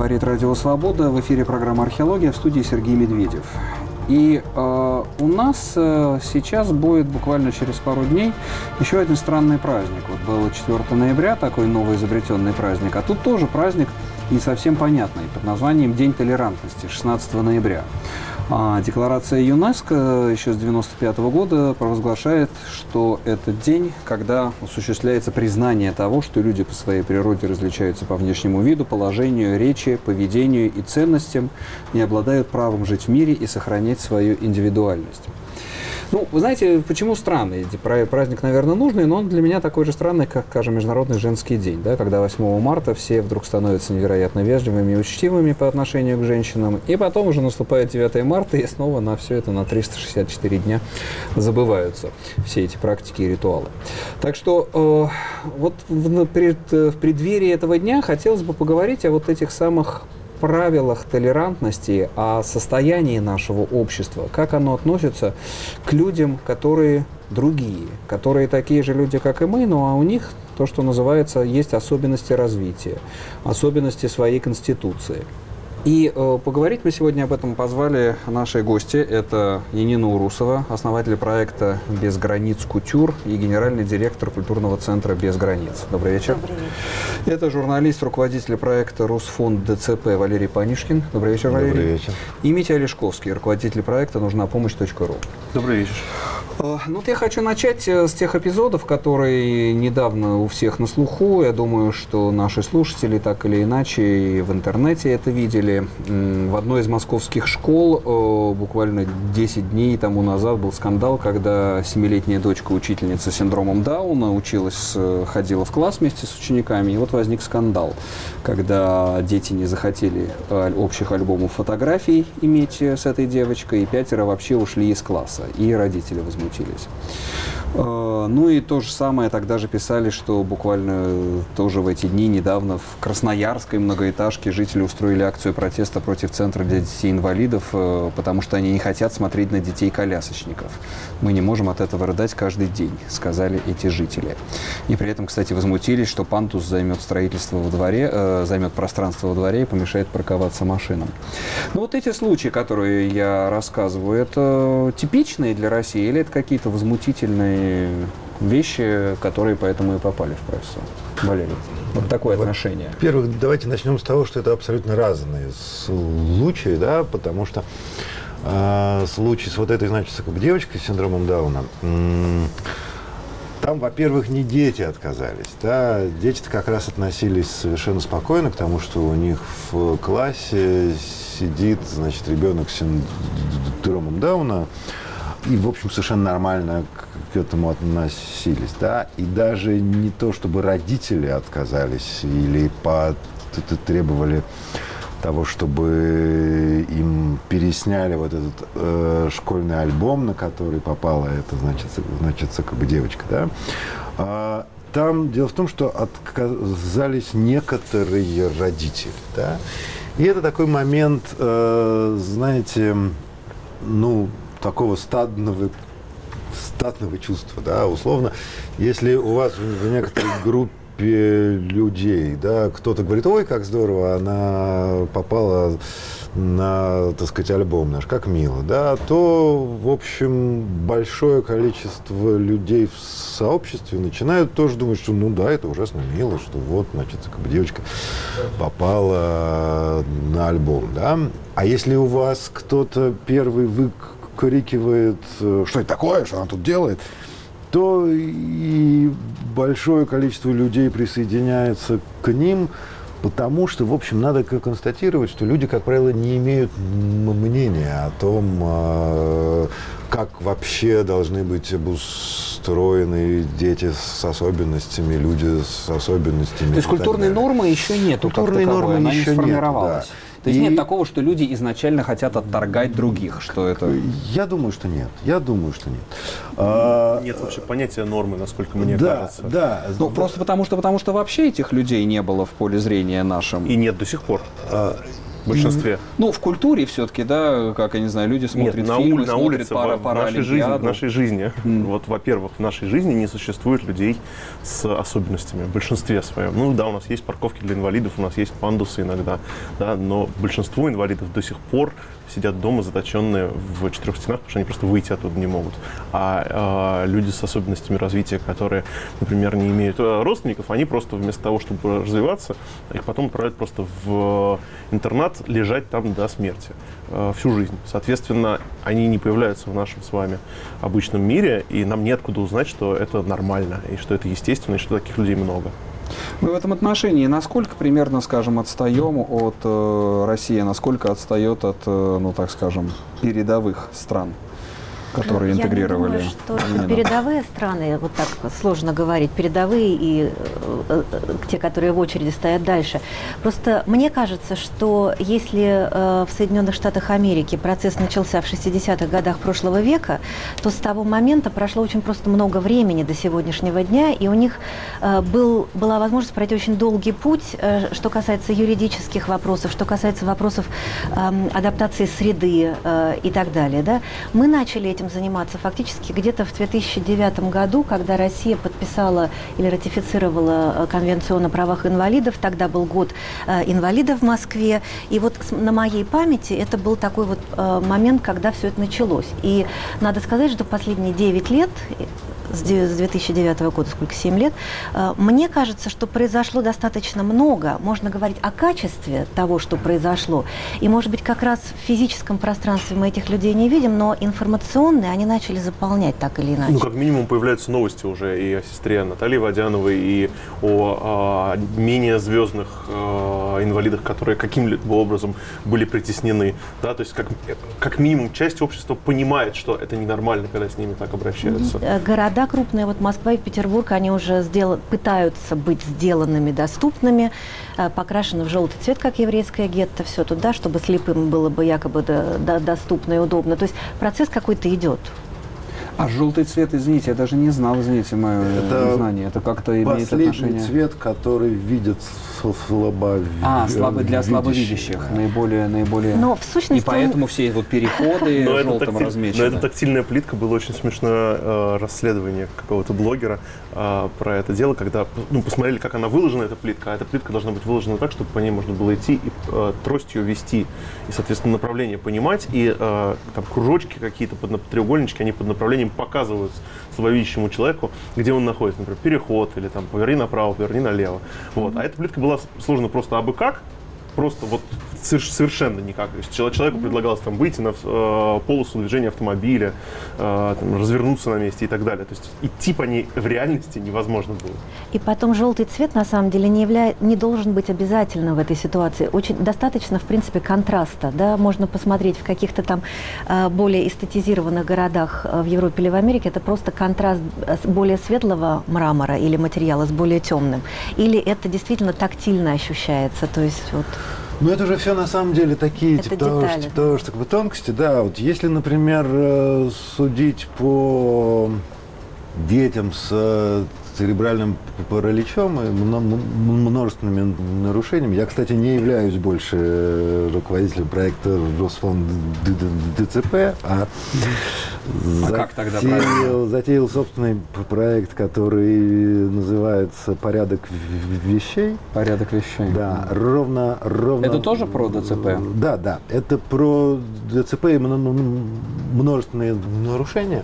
Говорит Радио Свобода. В эфире программа «Археология», в студии Сергей Медведев. И у нас сейчас будет буквально через пару дней еще один странный праздник. Вот было 4 ноября, такой новоизобретенный праздник, а тут тоже праздник не совсем понятный, под названием День толерантности, 16 ноября. Декларация ЮНЕСКО еще с 1995 года провозглашает, что это день, когда осуществляется признание того, что люди по своей природе различаются по внешнему виду, положению, речи, поведению и ценностям и обладают правом жить в мире и сохранять свою индивидуальность. Ну, вы знаете, почему странный? Праздник, наверное, нужный, но он для меня такой же странный, как, скажем, Международный женский день, да, когда 8 марта все вдруг становятся невероятно вежливыми и учтивыми по отношению к женщинам, и потом уже наступает 9 марта, и снова на все это на 364 дня забываются все эти практики и ритуалы. Так что вот в преддверии этого дня хотелось бы поговорить о вот этих самых правилах толерантности, о состоянии нашего общества, как оно относится к людям, которые другие, которые такие же люди, как и мы, но у них то, что называется, есть особенности развития, особенности своей конституции. И поговорить мы сегодня об этом позвали наши гости. Это Янина Урусова, основатель проекта «Без границ Кутюр» и генеральный директор культурного центра «Без границ». Добрый вечер. Добрый вечер. Это журналист, руководитель проекта «Русфонд ДЦП» Валерий Панишкин. Добрый вечер, Валерий. Добрый вечер. И Митя Олешковский, руководитель проекта «Нужнапомощь.ру». Добрый вечер. Ну, вот я хочу начать с тех эпизодов, которые недавно у всех на слуху. Я думаю, что наши слушатели так или иначе и в интернете это видели. В одной из московских школ буквально 10 дней тому назад был скандал, когда 7-летняя дочка учительницы с синдромом Дауна ходила в класс вместе с учениками, и вот возник скандал, когда дети не захотели общих альбомов фотографий иметь с этой девочкой, и 5 вообще ушли из класса, и родители возмутились. Ну и то же самое тогда же писали, что буквально тоже в эти дни недавно в Красноярской многоэтажке жители устроили акцию протеста против центра для детей-инвалидов, потому что они не хотят смотреть на детей-колясочников. Мы не можем от этого рыдать каждый день, сказали эти жители. И при этом, кстати, возмутились, что пандус займет займет пространство во дворе и помешает парковаться машинам. Но вот эти случаи, которые я рассказываю, это типичные для России или это какие-то возмутительные вещи, которые поэтому и попали в прессу? Валерий, вот такое отношение. Во-первых, давайте начнем с того, что это абсолютно разные случаи, да, потому что случай с вот этой, значит, девочкой с синдромом Дауна, там, во-первых, не дети отказались, да, дети-то как раз относились совершенно спокойно к тому, что у них в классе сидит, значит, ребенок с синдромом Дауна, и, в общем, совершенно нормально к этому относились, да, и даже не то, чтобы родители отказались или требовали того, чтобы им пересняли вот этот школьный альбом, на который попала эта, значит, как бы девочка, да. Там дело в том, что отказались некоторые родители, да, и это такой момент, знаете, ну, такого стадного чувства, да, условно, если у вас в некоторой группе людей, да, кто-то говорит, ой, как здорово, она попала на, так сказать, альбом наш, как мило, да, то, в общем, большое количество людей в сообществе начинают тоже думать, что, ну да, это ужасно мило, что вот, значит, как бы девочка попала на альбом, да, а если у вас кто-то первый выкрикивает, что это такое, что она тут делает, то и большое количество людей присоединяется к ним, потому что, в общем, надо констатировать, что люди, как правило, не имеют мнения о том, как вообще должны быть обустроены дети с особенностями, люди с особенностями. То есть культурной нормы еще нету, культурной нормы она еще не сформировалась. Нет, да. То есть нет такого, что люди изначально хотят отторгать других, что это... Я думаю, что нет. Нет вообще понятия нормы, насколько мне кажется. Да. Ну, просто потому что вообще этих людей не было в поле зрения нашем. И нет до сих пор. В большинстве. Ну, в культуре все-таки, да, как, я не знаю, люди смотрят Нет, фильмы, на смотрят улице, в нашей жизни. Вот, во-первых, в нашей жизни не существует людей с особенностями, в большинстве своем. Ну да, у нас есть парковки для инвалидов, у нас есть пандусы иногда, да, но большинство инвалидов до сих пор сидят дома, заточенные в 4 стенах, потому что они просто выйти оттуда не могут. А люди с особенностями развития, которые, например, не имеют родственников, они просто вместо того, чтобы развиваться, их потом отправляют просто в интернат лежать там до смерти всю жизнь. Соответственно, они не появляются в нашем с вами обычном мире, и нам неоткуда узнать, что это нормально, и что это естественно, и что таких людей много. Мы в этом отношении насколько примерно, скажем, отстаем от России, насколько отстает от, ну так скажем, передовых стран, которые интегрировали? Я не думаю, что передовые страны, вот так сложно говорить, передовые и те, которые в очереди стоят дальше. Просто мне кажется, что если в Соединенных Штатах Америки процесс начался в 60-х годах прошлого века, то с того момента прошло очень просто много времени до сегодняшнего дня, и у них была возможность пройти очень долгий путь, что касается юридических вопросов, что касается вопросов адаптации среды и так далее. Да? Мы начали этим заниматься фактически где-то в 2009 году, когда Россия подписала или ратифицировала Конвенцию о правах инвалидов. Тогда был год инвалидов в Москве. И вот на моей памяти это был такой вот момент, когда все это началось. И надо сказать, что последние 9 лет, с 2009 года, сколько, 7 лет, мне кажется, что произошло достаточно много. Можно говорить о качестве того, что произошло. И, может быть, как раз в физическом пространстве мы этих людей не видим, но информационные они начали заполнять так или иначе. Ну, как минимум, появляются новости уже и о сестре Натальи Водяновой, и о менее звездных инвалидах, которые каким-либо образом были притеснены. Да? То есть, как минимум, часть общества понимает, что это ненормально, когда с ними так обращаются. Города крупные, вот Москва и Петербург, они уже пытаются быть сделанными доступными, покрашены в желтый цвет, как еврейское гетто, все туда, чтобы слепым было бы якобы доступно и удобно. То есть процесс какой-то идет. А желтый цвет, извините, я даже не знал, извините, мое знание. Это как-то имеет отношение... Последний цвет, который видят для слабовидящих, наиболее. Но в сущности... И поэтому все вот переходы желтым размечены. Но эта тактильная плитка, было очень смешное расследование какого-то блогера про это дело, когда посмотрели, как она выложена, эта плитка, а эта плитка должна быть выложена так, чтобы по ней можно было идти и тростью вести, и, соответственно, направление понимать, и там кружочки какие-то, треугольнички, они под направлением показывают слабовидящему человеку, где он находится, например, переход, или там поверни направо, поверни налево. Вот. А эта плитка была сложена просто абы как, просто вот совершенно никак. То есть человеку предлагалось там выйти на полосу движения автомобиля, развернуться на месте и так далее. То есть идти по ней в реальности невозможно было. И потом желтый цвет на самом деле не должен быть обязательно в этой ситуации. Очень достаточно, в принципе, контраста. Да? Можно посмотреть в каких-то там более эстетизированных городах в Европе или в Америке. Это просто контраст более светлого мрамора или материала с более темным. Или это действительно тактильно ощущается. То есть вот... Ну, это же все на самом деле такие того, что тонкости. Да, вот если, например, судить по детям с церебральным параличом и множественными нарушениями. Я, кстати, не являюсь больше руководителем проекта Росфонд ДЦП, как тогда затеял собственный проект, который называется «Порядок вещей». «Порядок вещей». Да, ровно... Это тоже про ДЦП? Да. Это про ДЦП и множественные нарушения.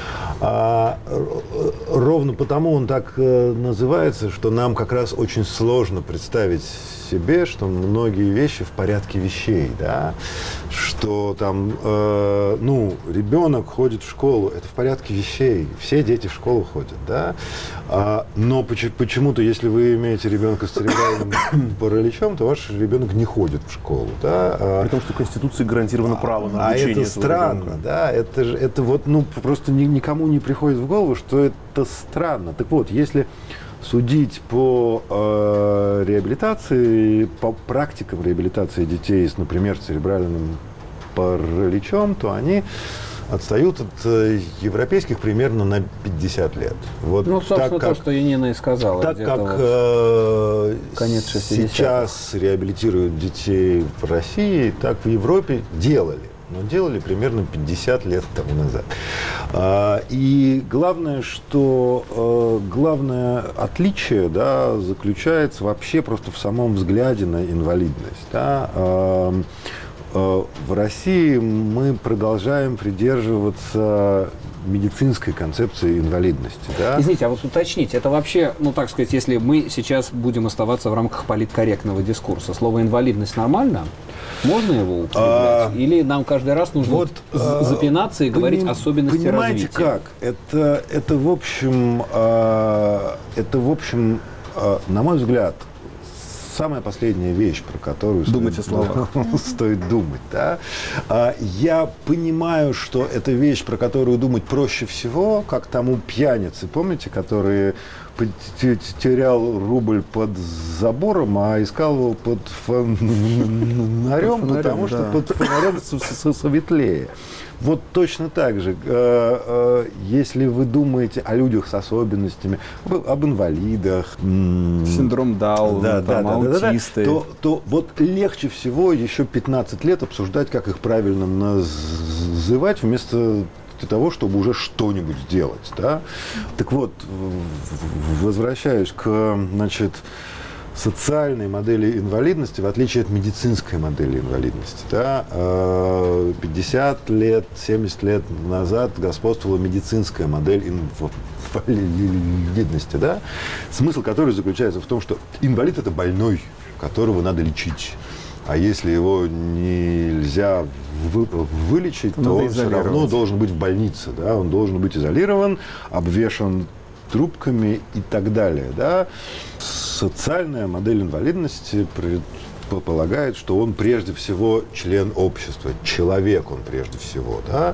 Ровно потому он так называется, что нам как раз очень сложно представить себе, что многие вещи в порядке вещей, да, что там, ребенок ходит в школу, это в порядке вещей, все дети в школу ходят, да, но почему-то, если вы имеете ребенка с церебральным параличом, то ваш ребенок не ходит в школу, да. При том, что Конституцией гарантировано право на обучение. А это странно, ребенка. Да, это вот, просто никому не приходит в голову, что это странно. Так вот, если судить по реабилитации, по практикам реабилитации детей с, например, церебральным параличом, то они отстают от европейских примерно на 50 лет. Вот ну, собственно, так, как, то, что Янина и сказала. Так как вот конец 60-х. сейчас реабилитируют детей в России, так в Европе делали. Но делали примерно 50 лет тому назад. И главное, что главное отличие, да, заключается вообще просто в самом взгляде на инвалидность. Да. В России мы продолжаем придерживаться медицинской концепции инвалидности. Да? Извините, а вот уточните, это вообще, ну так сказать, если мы сейчас будем оставаться в рамках политкорректного дискурса, слово «инвалидность» нормально? Можно его употреблять? Или нам каждый раз нужно вот, запинаться и говорить особенности понимаете, развития? Как? Это в общем, на мой взгляд, самая последняя вещь, про которую стоит думать. Да? Я понимаю, что это вещь, про которую думать проще всего, как тому пьянице, помните, который терял рубль под забором, а искал его под фонарем, потому что под фонарем светлее. Вот точно так же, если вы думаете о людях с особенностями, об инвалидах, синдром Дауна, аутисты, то вот легче всего еще 15 лет обсуждать, как их правильно называть, вместо того, чтобы уже что-нибудь сделать. Да? Так вот, возвращаюсь к, значит, социальной модели инвалидности, в отличие от медицинской модели инвалидности. Да? 50 лет, 70 лет назад господствовала медицинская модель инвалидности, да? Смысл которой заключается в том, что инвалид – это больной, которого надо лечить. А если его нельзя вылечить, то он все равно должен быть в больнице. Да? Он должен быть изолирован, обвешан трубками и так далее. Да? Социальная модель инвалидности предполагает, что он прежде всего член общества, человек он прежде всего. Да?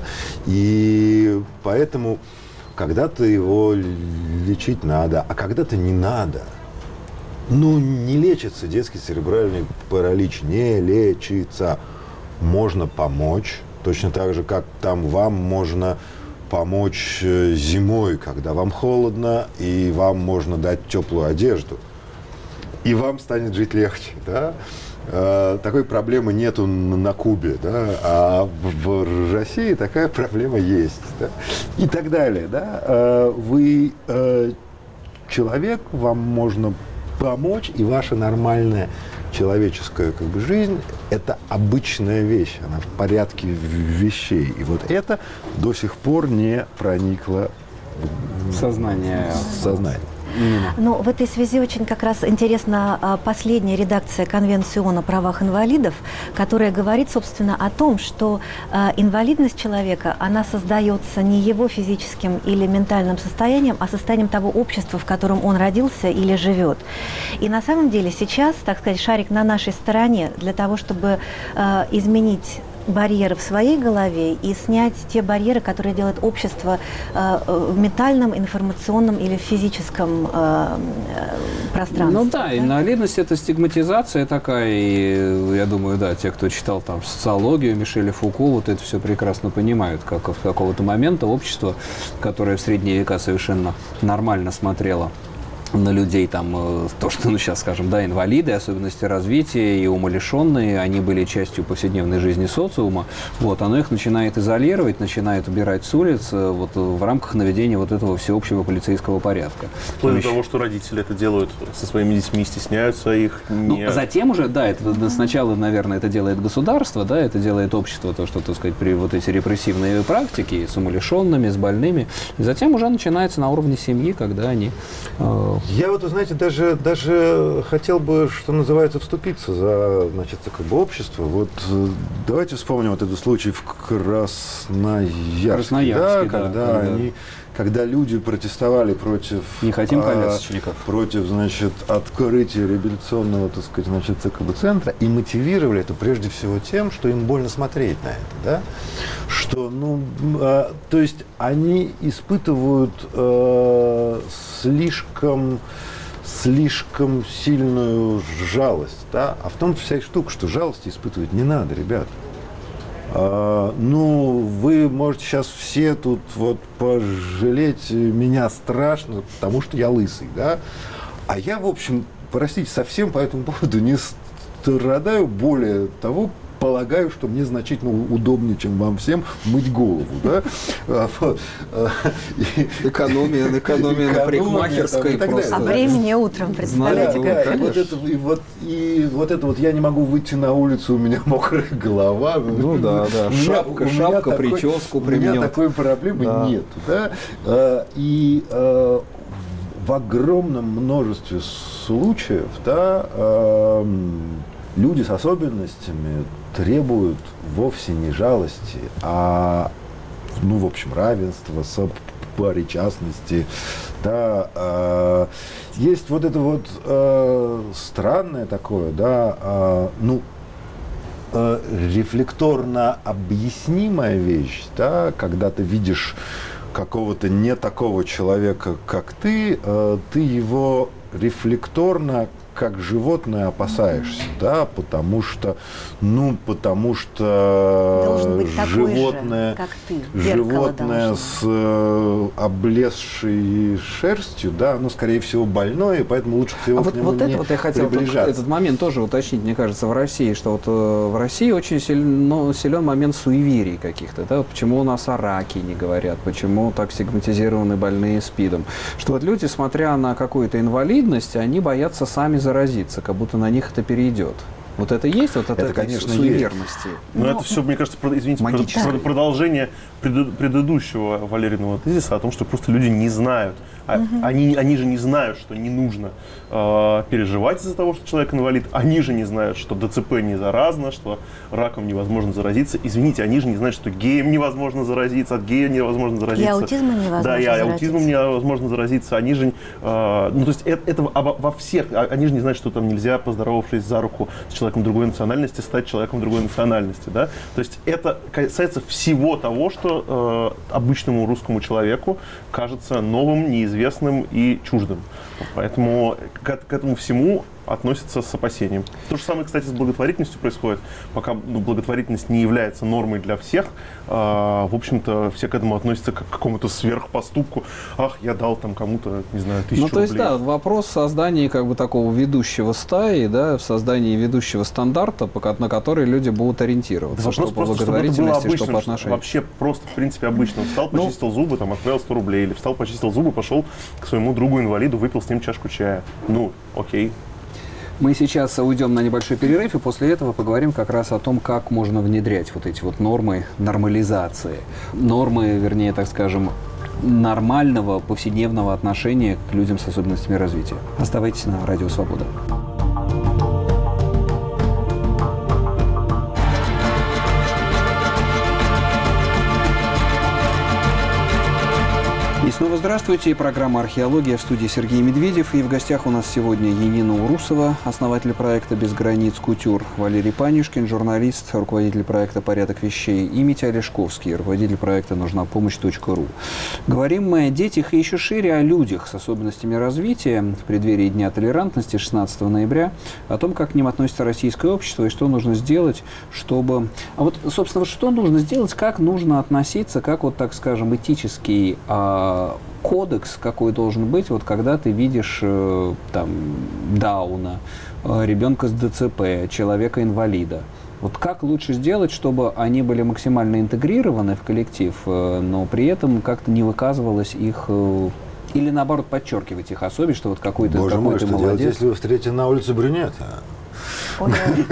И поэтому когда-то его лечить надо, а когда-то не надо. Ну, не лечится детский церебральный паралич, не лечится. Можно помочь, точно так же, как там вам можно помочь зимой, когда вам холодно, и вам можно дать теплую одежду. И вам станет жить легче, да? Такой проблемы нету на Кубе, да? А в России такая проблема есть, да? И так далее, да? Вы человек, вам можно помочь, и ваша нормальная человеческая как бы, жизнь – это обычная вещь, она в порядке вещей. И вот это до сих пор не проникло в сознание. Ну, в этой связи очень как раз интересна последняя редакция Конвенции ООН о правах инвалидов, которая говорит, собственно, о том, что инвалидность человека, она создается не его физическим или ментальным состоянием, а состоянием того общества, в котором он родился или живет. И на самом деле сейчас, так сказать, шарик на нашей стороне для того, чтобы изменить барьеры в своей голове и снять те барьеры, которые делает общество в ментальном, информационном или физическом пространстве. Ну да, инвалидность – это стигматизация такая, и я думаю, да, те, кто читал там социологию Мишеля Фуко, вот это все прекрасно понимают, как в какого-то момента общество, которое в средние века совершенно нормально смотрело на людей, там, то, что, ну, сейчас скажем, да, инвалиды, особенности развития и умалишенные, они были частью повседневной жизни социума, вот, оно их начинает изолировать, начинает убирать с улиц, вот, в рамках наведения вот этого всеобщего полицейского порядка. Вплоть до того, что родители это делают со своими детьми, стесняются их. Ну, затем уже, да, это сначала, наверное, это делает государство, да, это делает общество, то, что, так сказать, при вот эти репрессивные практики с умалишенными, с больными, и затем уже начинается на уровне семьи, когда они... Я вот, знаете, даже хотел бы, что называется, вступиться за, значит, как бы общество. Вот давайте вспомним вот этот случай в Красноярске, да, когда люди протестовали против... Не хотим колясочников. Против, значит, открытия реабилитационного, так сказать, значит, ЦКБ-центра, и мотивировали это прежде всего тем, что им больно смотреть на это, да? Что, ну, то есть они испытывают слишком сильную жалость, да? А в том вся и штука, что жалости испытывать не надо, ребят. Ну, вы можете сейчас все тут вот пожалеть меня страшно, потому что я лысый, да? А я, в общем, простите, совсем по этому поводу не страдаю, более того, полагаю, что мне значительно удобнее, чем вам всем, мыть голову, да? Экономия на парикмахерской просто. А времени утром, представляете, как? И вот это вот я не могу выйти на улицу, у меня мокрая голова. Ну да. Шапка, прическу применет. У меня такой проблемы нет, да? И в огромном множестве случаев, да, люди с особенностями требуют вовсе не жалости, а, ну, в общем, равенства, сопричастности. Да, есть вот это вот странное такое, да, рефлекторно объяснимая вещь, да, когда ты видишь какого-то не такого человека, как ты его рефлекторно как животное опасаешься, да, потому что должен быть животное, такой же, как ты. животное с облезшей шерстью, да, оно, скорее всего, больное, и поэтому лучше всего к нему не я хотел этот момент тоже уточнить, мне кажется, в России, что вот в России очень силен момент суеверий каких-то, да, вот почему у нас о раке не говорят, почему так стигматизированы больные СПИДом, что вот люди, смотря на какую-то инвалидность, они боятся сами заразиться, как будто на них это перейдет. Вот это есть, вот это конечно, суеверности. Но это все, мне кажется, извините, продолжение предыдущего Валериного тезиса о том, что просто люди не знают. Они же не знают, что не нужно переживать из-за того, что человек инвалид. Они же не знают, что ДЦП не заразно, что раком невозможно заразиться. Извините, они же не знают, что геем невозможно заразиться, от гея невозможно заразиться. И аутизмом невозможно заразиться. Да, и аутизмом невозможно заразиться. Они же, ну, то есть это во всех, они же не знают, что там нельзя, поздоровавшись за руку с человеком другой национальности, стать человеком другой национальности, да. То есть это касается всего того, что обычному русскому человеку кажется новым, неизвестным и чуждым. Поэтому к этому всему относятся с опасением. То же самое, кстати, с благотворительностью происходит. Пока благотворительность не является нормой для всех, в общем-то, все к этому относятся как к какому-то сверхпоступку. Ах, я дал там кому-то, не знаю, 1000 рублей. Ну, то есть, да, вопрос создания как бы такого ведущего стаи, да, в создании ведущего стандарта, на который люди будут ориентироваться. Да, что по благотворительности, что по отношению. Вообще просто, в принципе, обычно. Встал, почистил зубы, там, отправил 100 рублей. Или встал, почистил зубы, пошел к своему другу-инвалиду, выпил с ним чашку чая. Ну, окей. Мы сейчас уйдем на небольшой перерыв, и после этого поговорим как раз о том, как можно внедрять вот эти вот нормы нормализации. Нормы, вернее, так скажем, нормального повседневного отношения к людям с особенностями развития. Оставайтесь на Радио Свобода. И снова здравствуйте. Программа «Археология», в студии Сергей Медведев. И в гостях у нас сегодня Янина Урусова, основатель проекта «Без границ Кутюр», Валерий Панюшкин, журналист, руководитель проекта «Порядок вещей», и Митя Олешковский, руководитель проекта «Нужна помощь.ру». Говорим мы о детях и еще шире о людях с особенностями развития в преддверии Дня толерантности 16 ноября, о том, как к ним относится российское общество и что нужно сделать, чтобы... А вот, собственно, что нужно сделать, как нужно относиться, как вот, так скажем, этический кодекс какой должен быть, вот когда ты видишь там Дауна, ребенка с ДЦП, человека-инвалида. Вот как лучше сделать, чтобы они были максимально интегрированы в коллектив, но при этом как-то не выказывалось их... Или наоборот подчеркивать их особенность, что вот какой-то молодец. Боже мой, что делать, если вы встретите на улице брюнета? Ну,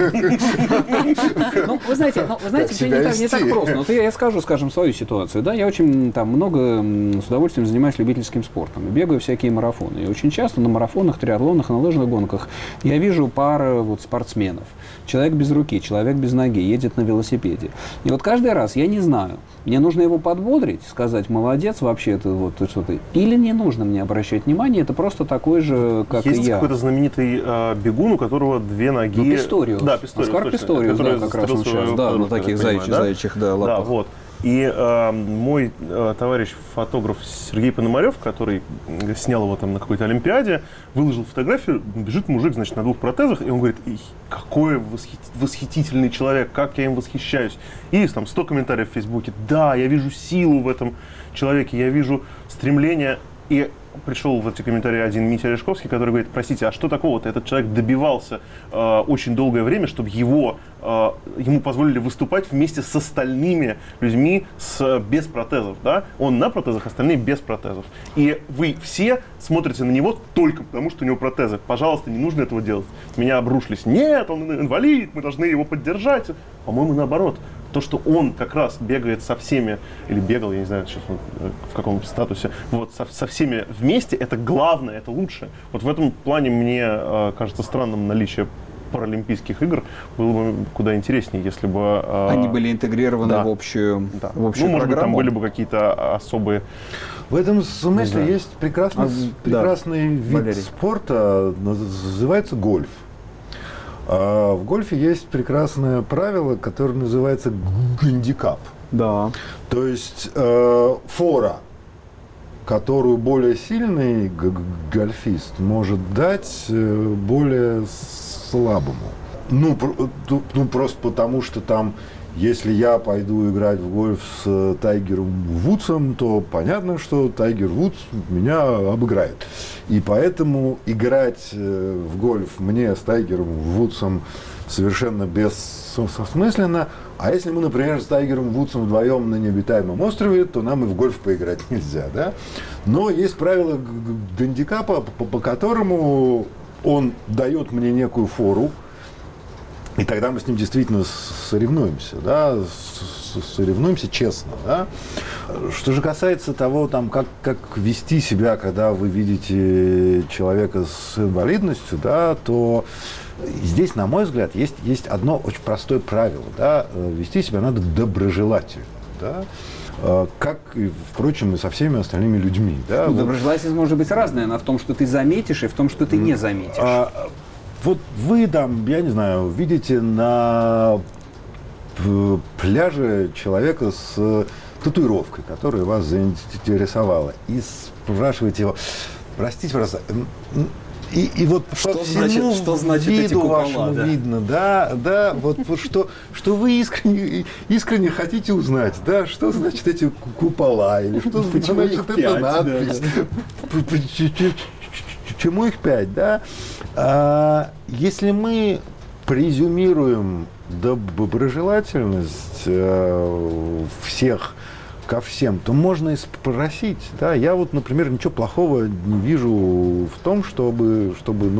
вы знаете, все не так просто. Вот я скажу, скажем, свою ситуацию. Да, я очень там много с удовольствием занимаюсь любительским спортом. Бегаю всякие марафоны. И очень часто на марафонах, триатлонах, на лыжных гонках я вижу пары вот спортсменов. Человек без руки, человек без ноги, едет на велосипеде. И вот каждый раз я не знаю, мне нужно его подбодрить, сказать, молодец, вообще это вот что ты. Или не нужно мне обращать внимание, это просто такой же, как есть и я. Есть какой-то знаменитый бегун, у которого две ноги. Ну, Писториус. Да, Писториус. Оскар Писториус, да, как раз он сейчас, да, на таких заячьих, да, лапах. Да, вот. И мой товарищ, фотограф Сергей Пономарев, который снял его там на какой-то Олимпиаде, выложил фотографию, бежит мужик, значит, на 2 протезах, и он говорит: какой восхитительный человек, как я им восхищаюсь. И там 100 комментариев в Фейсбуке: да, я вижу силу в этом человеке, я вижу стремление. И пришел в эти комментарии один Митя Олешковский, который говорит: простите, а что такого-то? Этот человек добивался очень долгое время, чтобы ему позволили выступать вместе с остальными людьми без протезов. Да? Он на протезах, остальные без протезов. И вы все смотрите на него только потому, что у него протезы. Пожалуйста, не нужно этого делать. Меня обрушились: нет, он инвалид, мы должны его поддержать. По-моему, наоборот. То, что он как раз бегает со всеми, или бегал, я не знаю, сейчас он в каком статусе, вот, со всеми вместе, это главное, это лучшее. Вот в этом плане мне кажется странным наличие Паралимпийских игр. Было бы куда интереснее, если бы... Они были интегрированы в общую программу. Может быть, там были бы какие-то особые... В этом смысле есть прекрасный вид спорта, называется гольф. В гольфе есть прекрасное правило, которое называется гандикап. Да. То есть фора, которую более сильный гольфист может дать более слабому. Ну, просто потому, что там, если я пойду играть в гольф с Тайгером Вудсом, то понятно, что Тайгер Вудс меня обыграет. И поэтому играть в гольф мне с Тайгером Вудсом совершенно бессмысленно. А если мы, например, с Тайгером Вудсом вдвоем на необитаемом острове, то нам и в гольф поиграть нельзя. Да? Но есть правило гандикапа, по которому он дает мне некую фору, и тогда мы с ним действительно соревнуемся, да, соревнуемся честно. Да. Что же касается того, там, как вести себя, когда вы видите человека с инвалидностью, да, то здесь, на мой взгляд, есть одно очень простое правило. Да, вести себя надо доброжелательно. Да. Как, впрочем, и со всеми остальными людьми. Да. Доброжелательность может быть разная, она в том, что ты заметишь, и в том, что ты не заметишь. Вот вы там, я не знаю, видите на пляже человека с татуировкой, которая вас заинтересовала, и спрашиваете его: простите, пожалуйста, и вот что по всему что значит виду эти купола, вашему видно, да, вот что вы искренне хотите узнать, да, что значит эти купола, или что значит эта надпись, чему их 5, да? Если мы презюмируем доброжелательность всех ко всем, то можно и спросить. Да? Я вот, например, ничего плохого не вижу в том, чтобы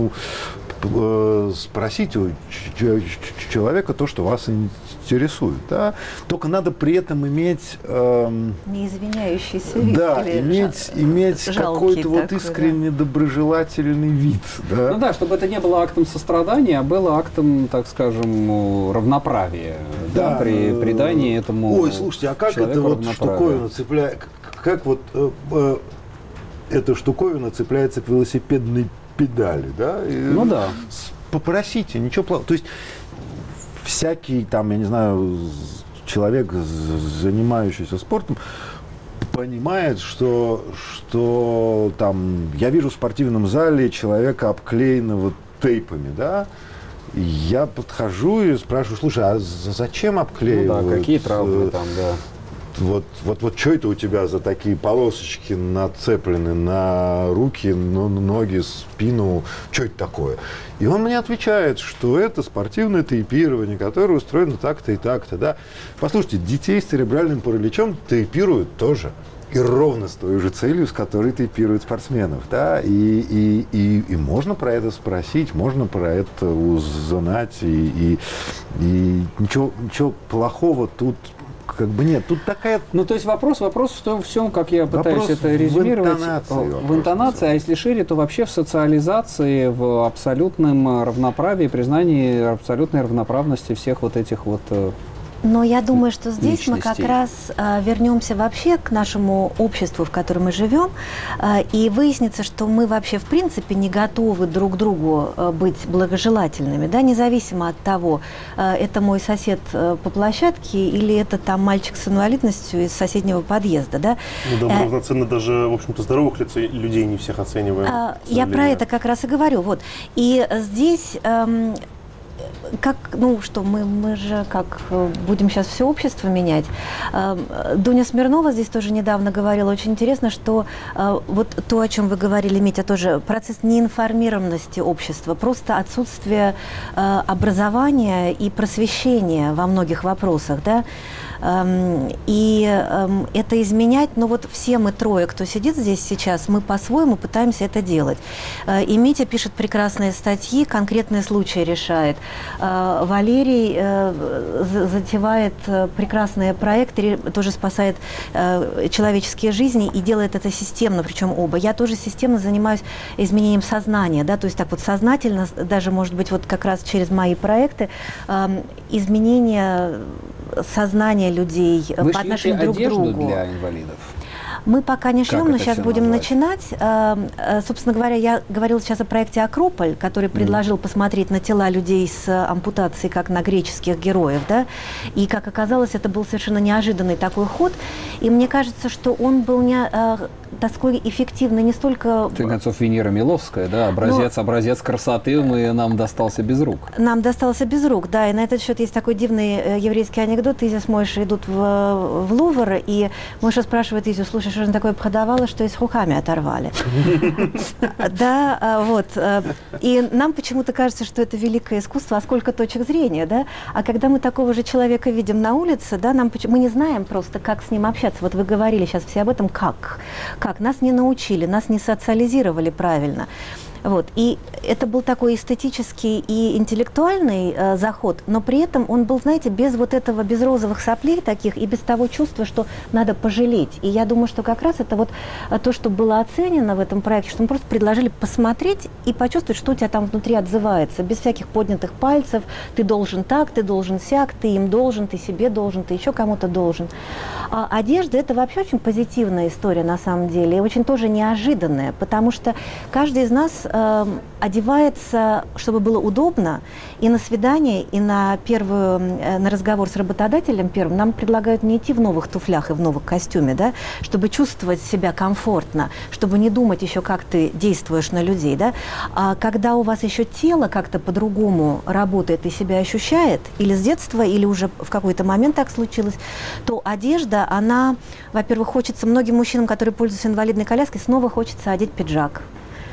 спросить у человека то, что вас интересует. Да? Только надо при этом иметь... не извиняющийся вид. Да, иметь какой-то вот искренне доброжелательный вид. Да? Ну да, чтобы это не было актом сострадания, а было актом, так скажем, равноправия. Да, при придании этому. Ой, слушайте, а как это вот штуковина цепляет? Как вот эта штуковина цепляется к велосипедной педали, да? Ну да. Попросите, ничего плохого. То есть всякий там, я не знаю, человек, занимающийся спортом, понимает, что там, я вижу в спортивном зале человека, обклеенного тейпами, да, и я подхожу и спрашиваю: слушай, а зачем обклеивают? Ну да, какие травмы там, да. Вот что это у тебя за такие полосочки нацеплены на руки, ноги, спину? Что это такое? И он мне отвечает, что это спортивное тейпирование, которое устроено так-то и так-то. Да? Послушайте, детей с церебральным параличом тейпируют тоже. И ровно с той же целью, с которой тейпируют спортсменов. Да? И можно про это спросить, можно про это узнать. И ничего плохого тут как бы нет. Тут такая... Ну, то есть вопрос в том, как я пытаюсь это резюмировать. В интонации, а если шире, то вообще в социализации, в абсолютном равноправии, признании абсолютной равноправности всех вот этих вот Но я думаю, что здесь мы как личностей. раз вернемся вообще к нашему обществу, в котором мы живем, и выяснится, что мы вообще в принципе не готовы друг другу быть благожелательными, да, независимо от того, это мой сосед по площадке или это там мальчик с инвалидностью из соседнего подъезда, да. Ну да, мы равноценно даже, в общем-то, здоровых людей не всех оцениваем. Я про это как раз и говорю, вот. И здесь как, ну что, мы же как будем сейчас все общество менять. Дуня Смирнова здесь тоже недавно говорила, очень интересно, что вот то, о чем вы говорили, Митя, тоже процесс неинформированности общества, просто отсутствие образования и просвещения во многих вопросах, да. И это изменять, но вот все мы трое, кто сидит здесь сейчас, мы по-своему пытаемся это делать. И Митя пишет прекрасные статьи, конкретные случаи решает. Валерий затевает прекрасные проекты, тоже спасает человеческие жизни и делает это системно, причем оба. Я тоже системно занимаюсь изменением сознания, да, то есть так вот сознательно, даже, может быть, вот как раз через мои проекты, изменение сознания людей Вы по отношению друг к одежду другу. для инвалидов? Мы пока не шьем, но это сейчас всё будем назвать? начинать. Собственно говоря, я говорила сейчас о проекте «Акрополь», который предложил посмотреть на тела людей с ампутацией, как на греческих героев, да. И, как оказалось, это был совершенно неожиданный такой ход. И мне кажется, что он был не такой эффективный не столько... В конце концов, Венера Миловская, да, образец красоты нам достался без рук. Нам достался без рук, да, и на этот счет есть такой дивный еврейский анекдот. Изя с Мойшей идут в Лувр, и Мойша спрашивает Изю: слушай, что же такое продавала, что и с руками оторвали? Да, вот. И нам почему-то кажется, что это великое искусство, а сколько точек зрения, да? А когда мы такого же человека видим на улице, да, мы не знаем просто, как с ним общаться. Вот вы говорили сейчас все об этом, как? Нас не научили, нас не социализировали правильно. Вот. И это был такой эстетический и интеллектуальный заход, но при этом он был, знаете, без вот этого, без розовых соплей таких и без того чувства, что надо пожалеть. И я думаю, что как раз это вот то, что было оценено в этом проекте, что мы просто предложили посмотреть и почувствовать, что у тебя там внутри отзывается, без всяких поднятых пальцев. Ты должен так, ты должен сяк, ты им должен, ты себе должен, ты еще кому-то должен. А одежда – это вообще очень позитивная история на самом деле, и очень тоже неожиданная, потому что каждый из нас одевается, чтобы было удобно, и на свидание, и на разговор с работодателем первым нам предлагают не идти в новых туфлях и в новом костюме, да, чтобы чувствовать себя комфортно, чтобы не думать еще, как ты действуешь на людей, да. А когда у вас еще тело как-то по-другому работает и себя ощущает, или с детства, или уже в какой-то момент так случилось, то одежда, она, во-первых, хочется многим мужчинам, которые пользуются инвалидной коляской, снова хочется одеть пиджак.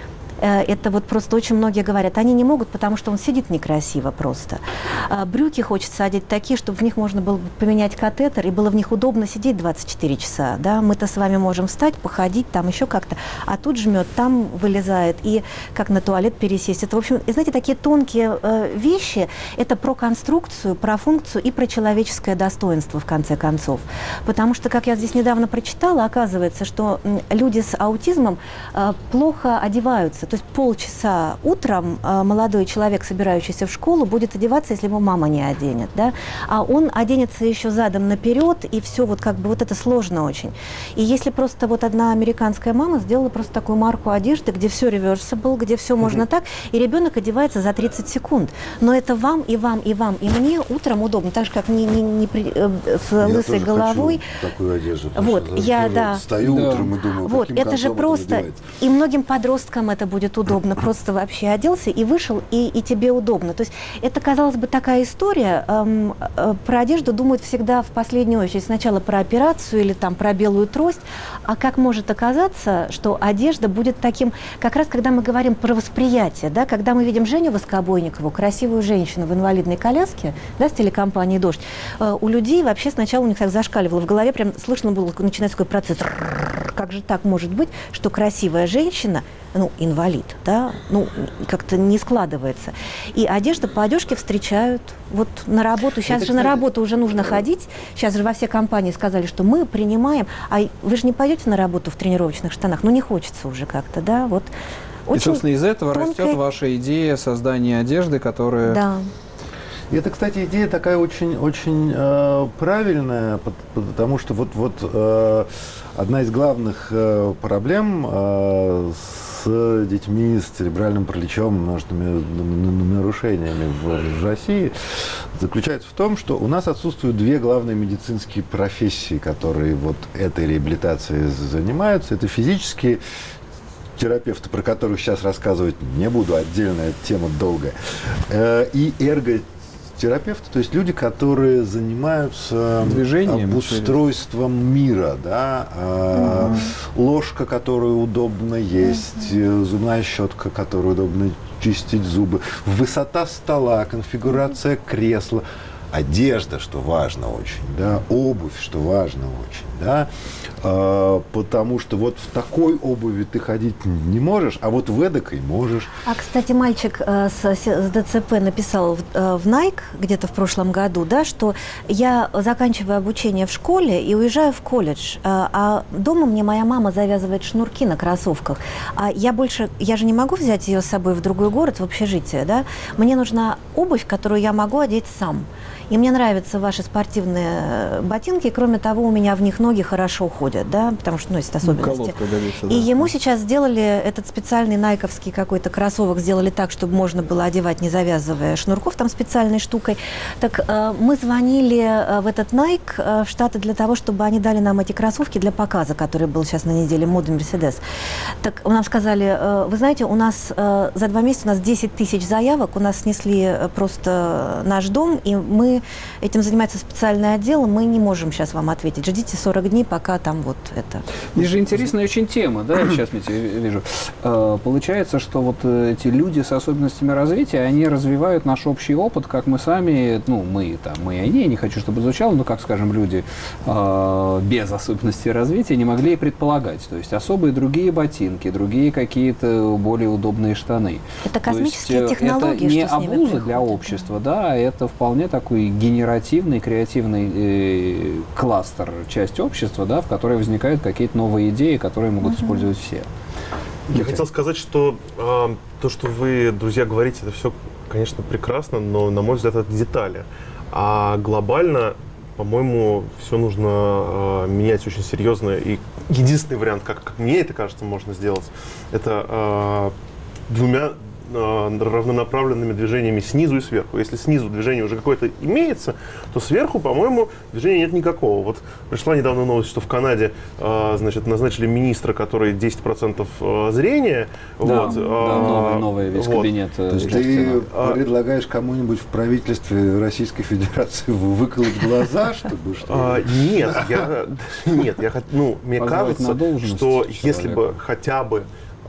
Это вот просто очень многие говорят, они не могут, потому что он сидит некрасиво просто. Брюки хочется одеть такие, чтобы в них можно было поменять катетер, и было в них удобно сидеть 24 часа. Да? Мы-то с вами можем встать, походить, там еще как-то, а тут жмет, там вылезает, и как на туалет пересесть. Это, в общем, и, знаете, такие тонкие вещи, это про конструкцию, про функцию и про человеческое достоинство, в конце концов. Потому что, как я здесь недавно прочитала, оказывается, что люди с аутизмом плохо одеваются. То есть полчаса утром молодой человек, собирающийся в школу, будет одеваться, если его мама не оденет, да? А он оденется еще задом наперед, и все вот как бы вот это сложно очень. И если просто вот одна американская мама сделала просто такую марку одежды, где все reversible, где все можно так, и ребенок одевается за 30 секунд. Но это вам, и вам, и вам, и мне утром удобно, так же, как с лысой головой. Хочу такую одежду. Вот, я, да. Встаю утром и думаю, вот, это же просто, надевать. и многим подросткам это будет удобно, просто вообще оделся и вышел, и тебе удобно. То есть это, казалось бы, такая история, про одежду думают всегда в последнюю очередь, сначала про операцию или там про белую трость, а как может оказаться, что одежда будет таким, как раз когда мы говорим про восприятие, да, когда мы видим Женю Воскобойникову, красивую женщину в инвалидной коляске, да, с телекомпании «Дождь», у людей вообще сначала у них так зашкаливало в голове, прям слышно было, начинается такой процесс, как же так может быть, что красивая женщина, ну, инвалид, да, ну, как-то не складывается. И одежда по одежке встречают вот на работу. Сейчас же на работу уже нужно ходить. Сейчас же во все компании сказали, что мы принимаем. А вы же не пойдете на работу в тренировочных штанах? Ну, не хочется уже как-то, да, вот. И, собственно, из этого тонкая... растет ваша идея создания одежды, которая... Да. И это, кстати, идея такая очень правильная, потому что одна из главных проблем с детьми с церебральным параличом, множественными нарушениями в России заключается в том, что у нас отсутствуют две главные медицинские профессии, которые вот этой реабилитацией занимаются. Это физические терапевты, про которых сейчас рассказывать не буду, отдельная тема долгая, и эрготерапевты, то есть люди, которые занимаются обустройством мира, да, ложка, которую удобно есть, зубная щетка, которую удобно чистить зубы, высота стола, конфигурация кресла, одежда, что важно очень, да, обувь, что важно очень, да, потому что вот в такой обуви ты ходить не можешь, а вот в эдакой можешь. А, кстати, мальчик с ДЦП написал в Nike где-то в прошлом году, да, что я заканчиваю обучение в школе и уезжаю в колледж, а дома мне моя мама завязывает шнурки на кроссовках, а я же не могу взять ее с собой в другой город, в общежитие, да, мне нужна обувь, которую я могу одеть сам. И мне нравятся ваши спортивные ботинки. Кроме того, у меня в них ноги хорошо ходят, да, потому что, есть особенности. Годится, да. И ему сейчас сделали этот специальный найковский какой-то кроссовок, сделали так, чтобы можно было одевать, не завязывая шнурков, там специальной штукой. Так мы звонили в этот Nike, в Штаты, для того, чтобы они дали нам эти кроссовки для показа, который был сейчас на неделе моды Мерседес. Так нам сказали, вы знаете, у нас за 2 месяца у нас 10 тысяч заявок, у нас снесли просто наш дом, и этим занимается специальный отдел, мы не можем сейчас вам ответить. Ждите 40 дней, пока там вот это. Здесь же интересная очень тема, да, сейчас я вижу. Получается, что вот эти люди с особенностями развития, они развивают наш общий опыт, как мы сами, мы и они, я не хочу, чтобы звучало, но, как, скажем, люди без особенностей развития не могли и предполагать. То есть особые другие ботинки, другие какие-то более удобные штаны. Это космические технологии, это не что с ними обуза приходит, для общества, да, это вполне такой генеративный, креативный кластер, часть общества, да, в которой возникают какие-то новые идеи, которые могут использовать все. Я хотел сказать, что то, что вы, друзья, говорите, это все, конечно, прекрасно, но, на мой взгляд, это детали. А глобально, по-моему, все нужно менять очень серьезно. И единственный вариант, как мне это кажется, можно сделать, это двумя равнонаправленными движениями снизу и сверху. Если снизу движение уже какое-то имеется, то сверху, по-моему, движения нет никакого. Вот пришла недавно новость, что в Канаде назначили министра, который 10% зрения. Да, вот, новый весь кабинет. То есть ты предлагаешь кому-нибудь в правительстве Российской Федерации выколоть глаза, чтобы что? Нет, мне кажется, что если бы хотя бы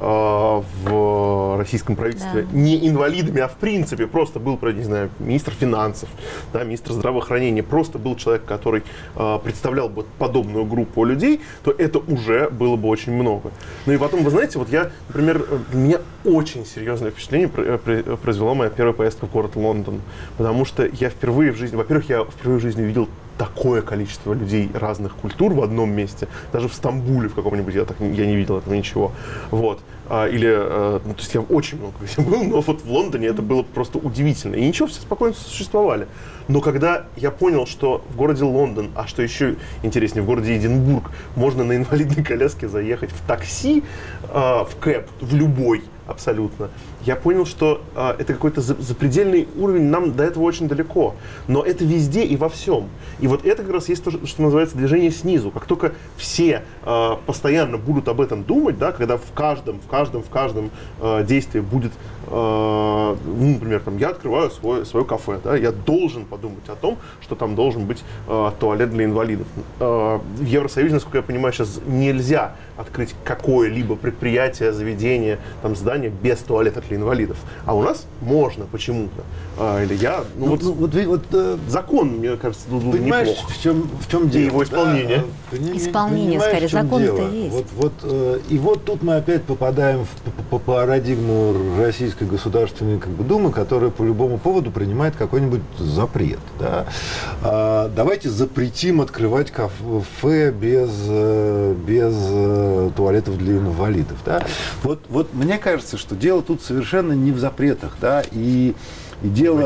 в российском правительстве не инвалидами, а в принципе просто был, не знаю, министр финансов, да, министр здравоохранения, просто был человек, который представлял бы подобную группу людей, то это уже было бы очень много. Ну и потом, вы знаете, вот я, например, для меня очень серьезное впечатление произвела моя первая поездка в город Лондон, потому что я впервые в жизни, во-первых, я впервые в жизни видел такое количество людей разных культур в одном месте. Даже в Стамбуле в каком-нибудь я не видел этого ничего. Вот. То есть я очень много где был, но вот в Лондоне это было просто удивительно. И ничего, все спокойно существовали. Но когда я понял, что в городе Лондон, а что еще интереснее, в городе Эдинбург, можно на инвалидной коляске заехать в такси, в кэб, в любой абсолютно, я понял, что это какой-то запредельный уровень, нам до этого очень далеко. Но это везде и во всем. И вот это как раз есть то, что называется движение снизу. Как только все постоянно будут об этом думать, да, когда в каждом действии будет, например, я открываю свое кафе, да, я должен подумать о том, что там должен быть туалет для инвалидов. В Евросоюзе, насколько я понимаю, сейчас нельзя открыть какое-либо предприятие, заведение, здание без туалета для инвалидов. А у нас можно почему-то. Закон, мне кажется, понимаешь, неплохо. в чем дело? И его исполнение. Исполнение, скорее, закон-то есть. И вот тут мы опять попадаем в парадигму Российской Государственной Думы, которая по любому поводу принимает какой-нибудь запрет. Да? Давайте запретим открывать кафе без туалетов для инвалидов. Да? Вот мне кажется, что дело тут совершенно не в запретах. Да? И И дело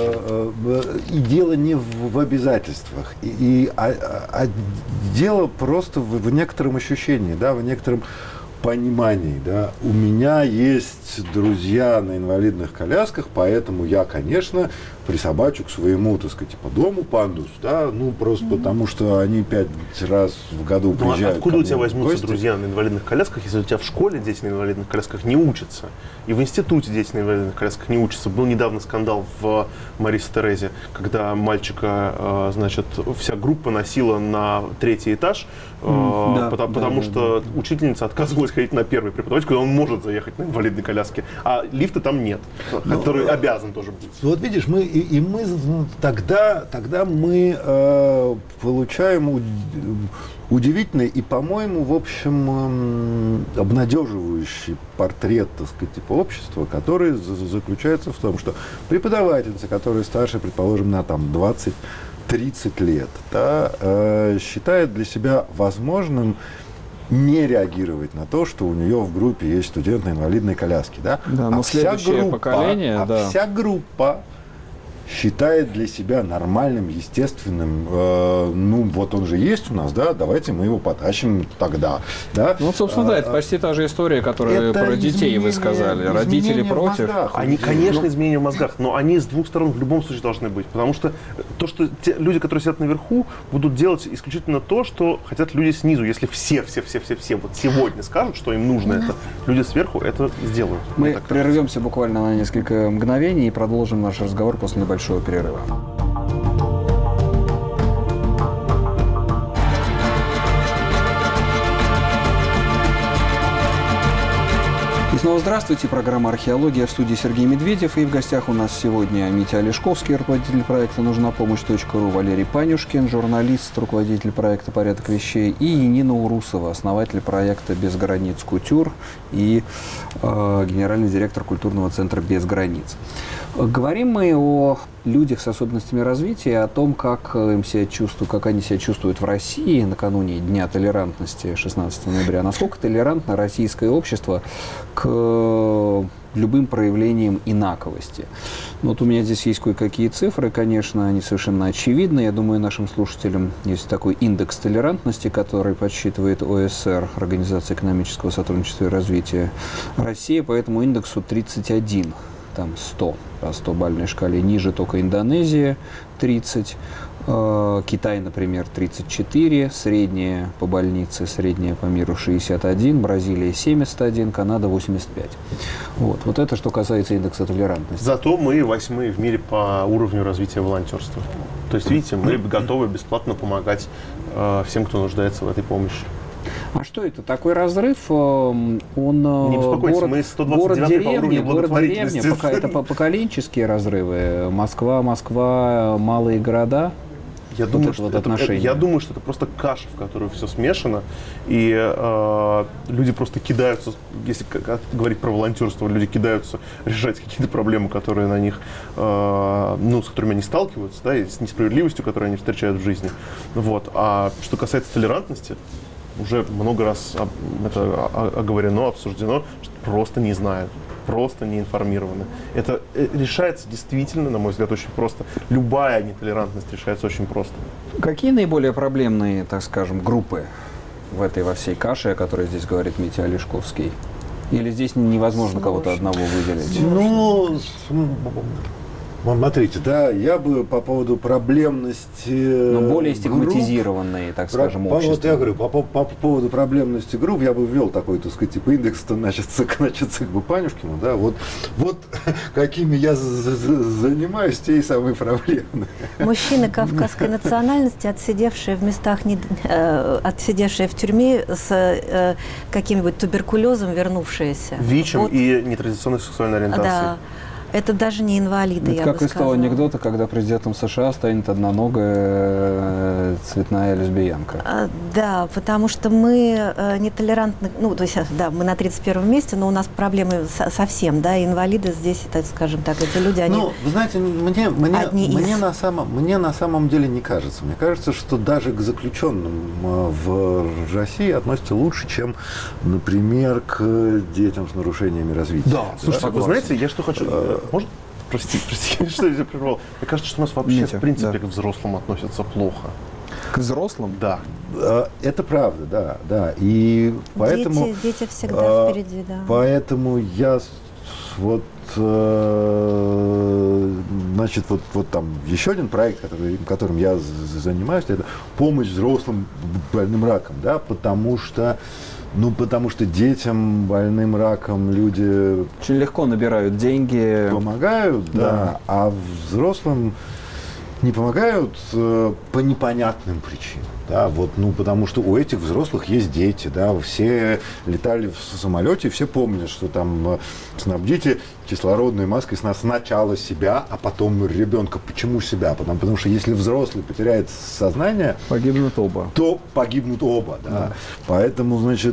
не в обязательствах, а дело просто в некотором ощущении, да, в некотором понимании, да. У меня есть друзья на инвалидных колясках, поэтому я, конечно, присобачу к своему, так сказать, типа, дому пандус, да, ну, просто потому, что они 5 раз в году приезжают. Откуда у тебя возьмутся друзья на инвалидных колясках, если у тебя в школе дети на инвалидных колясках не учатся, и в институте дети на инвалидных колясках не учатся? Был недавно скандал в Марисе Терезе, когда мальчика, значит, вся группа носила на 3-й этаж, потому что учительница отказывалась ходить на 1-й преподаватель, куда он может заехать на инвалидной коляске, а лифта там нет, который обязан тоже быть. Вот видишь, тогда мы получаем удивительный и, по-моему, в общем, обнадеживающий портрет, так сказать, типа общества, который заключается в том, что преподавательница, которая старше, предположим, на там 20-30 лет, да, считает для себя возможным не реагировать на то, что у нее в группе есть студент на инвалидной коляске, да? Да, но следующее поколение, да. Вся группа считает для себя нормальным, естественным, ну, вот он же есть у нас, да, давайте мы его потащим тогда, да. Ну, собственно, да, это почти та же история, которую про детей вы сказали. Родители против. Они, конечно, изменения в мозгах, но они с двух сторон в любом случае должны быть, потому что то, что те люди, которые сидят наверху, будут делать исключительно то, что хотят люди снизу. Если все вот сегодня скажут, что им нужно это, люди сверху это сделают. Мы прервемся буквально на несколько мгновений и продолжим наш разговор после небольшого перерыва. И снова здравствуйте. Программа «Археология», в студии Сергей Медведев. И в гостях у нас сегодня Митя Олешковский, руководитель проекта «Нужна помощь.ру», Валерий Панюшкин, журналист, руководитель проекта «Порядок вещей», и Нина Урусова, основатель проекта «Без границ Кутюр» и генеральный директор культурного центра «Без границ». Говорим мы о людях с особенностями развития, о том, как они себя чувствуют в России накануне Дня толерантности 16 ноября. Насколько толерантно российское общество к любым проявлениям инаковости. Вот у меня здесь есть кое-какие цифры, конечно, они совершенно очевидны. Я думаю, нашим слушателям есть такой индекс толерантности, который подсчитывает ОСР, Организация экономического сотрудничества и развития России, по этому индексу 31. Там 100 по 100-бальной шкале, ниже только Индонезия 30, Китай, например, 34, средняя по больнице, средняя по миру 61, Бразилия 71, Канада 85. Вот это что касается индекса толерантности. Зато мы 8-е в мире по уровню развития волонтерства. То есть, видите, мы готовы бесплатно помогать всем, кто нуждается в этой помощи. А что это? Такой разрыв, он не беспокойтесь, мы 129 по уровню благотворительности. Это поколенческие разрывы. Москва, малые города. Я думаю, что это просто каша, в которой все смешано, и люди просто кидаются, если говорить про волонтерство, люди кидаются решать какие-то проблемы, которые на них, с которыми они сталкиваются, да, и с несправедливостью, которую они встречают в жизни. Вот. А что касается толерантности, уже много раз это оговорено, обсуждено, что просто не знают, просто не информированы. Это решается действительно, на мой взгляд, очень просто. Любая нетолерантность решается очень просто. Какие наиболее проблемные, так скажем, группы во всей каше, о которой здесь говорит Митя Олешковский? Или здесь невозможно кого-то одного выделить? Смотрите, да, я бы по поводу проблемности более стигматизированные, так скажем, общества. Вот я говорю, по поводу проблемности групп я бы ввел такой, так сказать, типа индекс, значит, к Панюшкину, да, вот какими я занимаюсь, те и самые проблемные. Мужчины кавказской национальности, отсидевшие в тюрьме с каким-нибудь туберкулезом, вернувшиеся. ВИЧем и нетрадиционной сексуальной ориентацией. Да. Это даже не инвалиды, это как из того анекдота, когда президентом США станет одноногая цветная лесбиянка. Да, потому что мы нетолерантны, то есть, да, мы на 31-м месте, но у нас проблемы совсем, да, инвалиды здесь, так скажем так, эти люди, они вы знаете, мне на самом деле не кажется. Мне кажется, что даже к заключенным в России относятся лучше, чем, например, к детям с нарушениями развития. Да, слушайте, вы знаете, я что хочу... Можно? Прости, что я тебя прервал. Мне кажется, что у нас вообще, в принципе, к взрослым относятся плохо. К взрослым? Да. Это правда, да. И поэтому... Дети всегда впереди, да. Поэтому я вот... Значит, вот там еще один проект, которым я занимаюсь, это помощь взрослым больным раком, да, потому что детям больным раком люди очень легко набирают деньги, помогают, да, а взрослым не помогают по непонятным причинам. Да, вот, потому что у этих взрослых есть дети, да, все летали в самолете, все помнят, что там снабдите кислородной маской сначала себя, а потом ребенка. Почему себя? Потому что если взрослый потеряет сознание, погибнут оба. То погибнут оба, да. Поэтому, значит,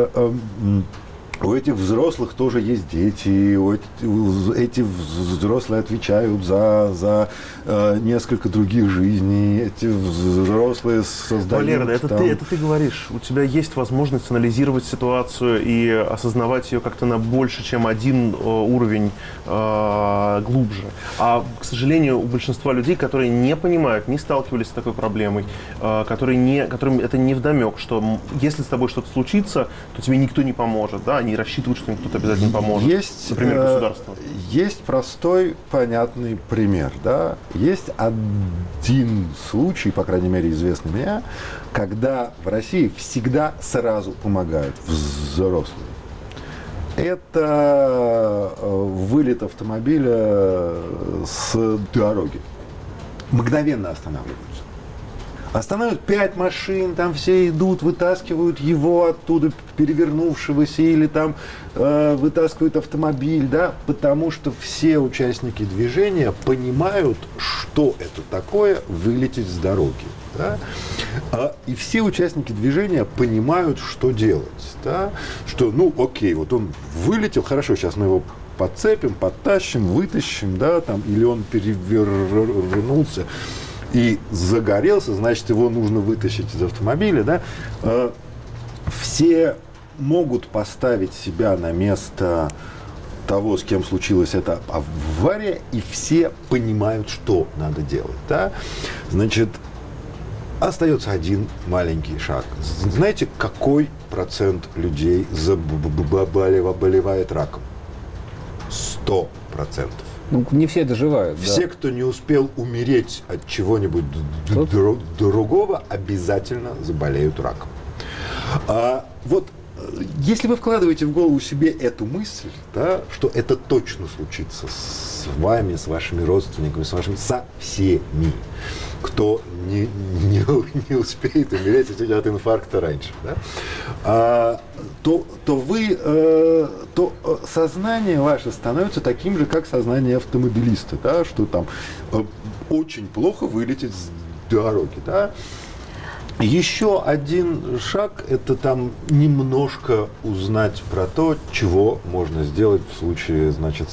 у этих взрослых тоже есть дети, эти взрослые отвечают за несколько других жизней, эти взрослые создают... Валера, это ты говоришь, у тебя есть возможность анализировать ситуацию и осознавать ее как-то на больше, чем один уровень глубже. А, к сожалению, у большинства людей, которые не понимают, не сталкивались с такой проблемой, которым это не вдомек, что если с тобой что-то случится, то тебе никто не поможет, да, они рассчитывают, что им кто-то обязательно поможет. Например, государство. Есть простой, понятный пример, да. Есть один случай, по крайней мере, известный мне, когда в России всегда сразу помогают взрослые. Это вылет автомобиля с дороги. Мгновенно останавливаются. Останавливают 5 машин, там все идут, вытаскивают его оттуда, перевернувшегося, или там вытаскивают автомобиль, да, потому что все участники движения понимают, что это такое вылететь с дороги. Да? И все участники движения понимают, что делать. Да? Что, окей, вот он вылетел, хорошо, сейчас мы его подцепим, подтащим, вытащим, да, там, или он перевернулся и загорелся, значит, его нужно вытащить из автомобиля, да, все могут поставить себя на место того, с кем случилась эта авария, и все понимают, что надо делать, да. Значит, остается один маленький шаг. Знаете, какой процент людей заболевает раком? 100%. Не все доживают. Все, кто не успел умереть от чего-нибудь другого, обязательно заболеют раком. Вот если вы вкладываете в голову себе эту мысль, да, что это точно случится с вами, с вашими родственниками, со всеми, кто не успеет умереть от инфаркта раньше, да, то сознание ваше становится таким же, как сознание автомобилиста, да, что там очень плохо вылететь с дороги, да. Еще один шаг – это там немножко узнать про то, чего можно сделать в случае, значит,